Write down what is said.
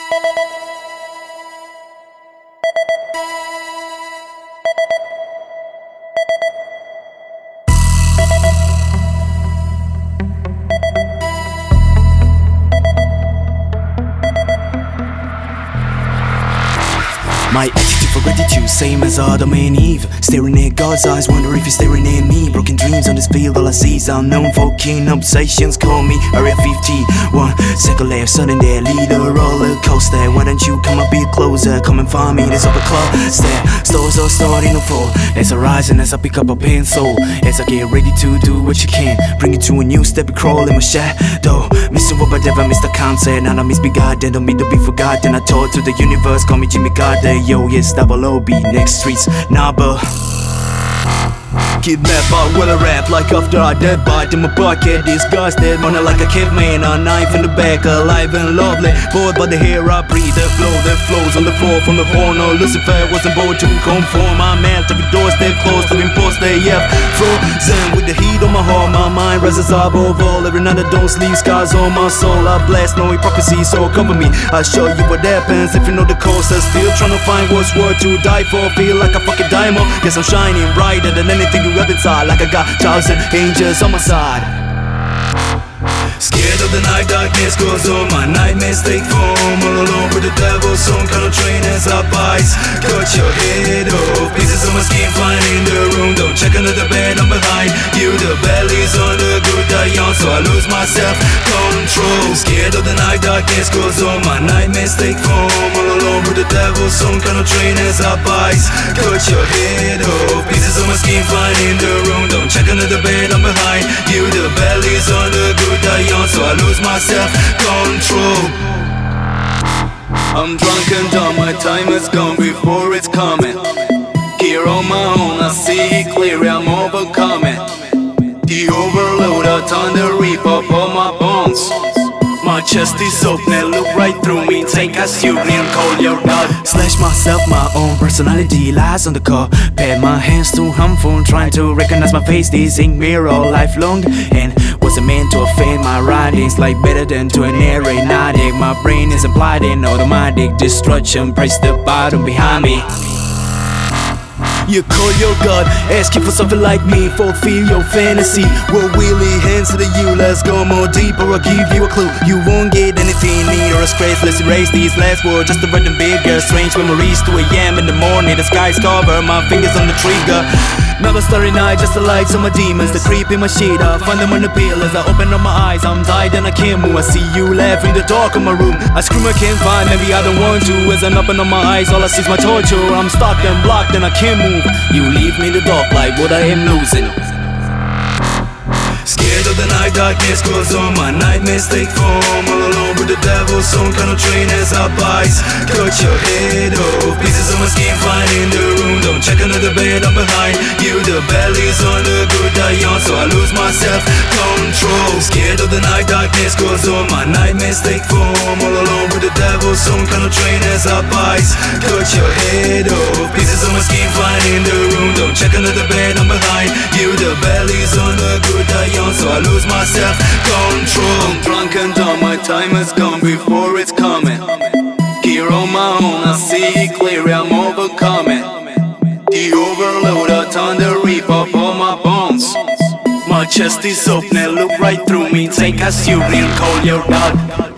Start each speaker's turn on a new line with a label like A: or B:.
A: My attitude for gratitude, same as Adam and Eve. Staring at God's eyes, wonder if he's staring at me. Broken dreams on this field, all I see is unknown fucking obsessions. Call me Area 51 second left, sudden there, lead a roller coaster. Why don't you come a bit closer, come and find me, there's up a cluster. Stores are starting to fall, as I rise and as I pick up a pencil. As I get ready to do what you can, bring it to a new step and crawl in my shadow. Missing what but never missed the concept. Now I misbegotten, don't mean to be forgotten. I told to the universe, call me Jimmy Carter. Yo, yes, double OB, next streets, nah, but kidnapped by will I rap like after I dead bite in my pocket, disgusted, running like a caveman, a knife in the back, alive and lovely, bored by the hair I breathe, the flow that flows on the floor from the horn. No, Lucifer wasn't bored to conform. I melt every doorstep closed, living post they have frozen with the heat on my heart. My mind rises above all. Every night I don't sleep, scars on my soul. I blast no hypocrisy, so cover me. I show you what happens if you know the coast. I'm still trying to find what's worth to die for. Feel like a fucking diamond. Guess I'm shining brighter than anything you ever inside, like I got 1,000 angels on my side. Scared of the night, darkness goes on. My nightmares take form. All alone with the devil, some kind of train as I bites. Cut your head off, pieces of my skin flying in the room. Don't check under the bed, I'm behind you. The belly's on the good I yawn, so I lose my self-control. Scared of the night, darkness goes on. My nightmares take form. All alone with the devil, some kind of train as I bites. Cut your head off, pieces of my skin flying in the room. Don't check under the bed, I'm behind you. The belly's on the good I yawn, so I lose my self-control. I'm drunk and dumb, my time is gone before it's coming. Here on my own, I see it clear, I'm overcoming. The overload, I turn the reap up on my bones. My chest is open, look right through me. Take a union, call your God. Slash myself, my own personality lies on the car. Pat my hands too harmful, trying to recognize my face. This ink mirror all lifelong, and wasn't meant to offend. My writings like better than to an aeronautic. My brain is implied in automatic destruction. Press the button behind me. You call your God, asking for something like me, fulfill your fantasy. We'll really hands to the you, let's go more deeper. I'll give you a clue, you won't get anything neat or a scratch. Let's erase these last words just to write them bigger. Strange memories, 2 AM in the morning, the sky's covered, my fingers on the trigger. Another starry night, just the lights on my demons, the creep in my sheet. I find them on the pill as I open up my eyes. I'm tired and I can't move. I see you laugh in the dark of my room. I scream, I can't find, maybe I don't want to. As I'm open up my eyes, all I see is my torture. I'm stuck and blocked and I can't move. You leave me in the dark like what I am losing. Scared of the night, darkness goes on. My nightmares take form. All alone with the devil, some kind of train as I bites. Cut your head off, pieces of my skin flying in the room. Don't check under the bed, I'm behind you. The belly's on the good I yawn, so I lose my self-control. Scared of the night, darkness goes on. My nightmares take form. All alone with the devil, some kind of train as I bites. Cut your head off, pieces of my skin flying in the room. Don't check under the bed, I'm behind you. The belly's on the good I yawn, so I lose my self-control. I'm drunk and dumb, my time is gone before it's coming. Here on my own, I see it clear, I'm overcoming. The overload, I turn the reap up on my bones. My chest is open, look right through me. Take a union, call your God.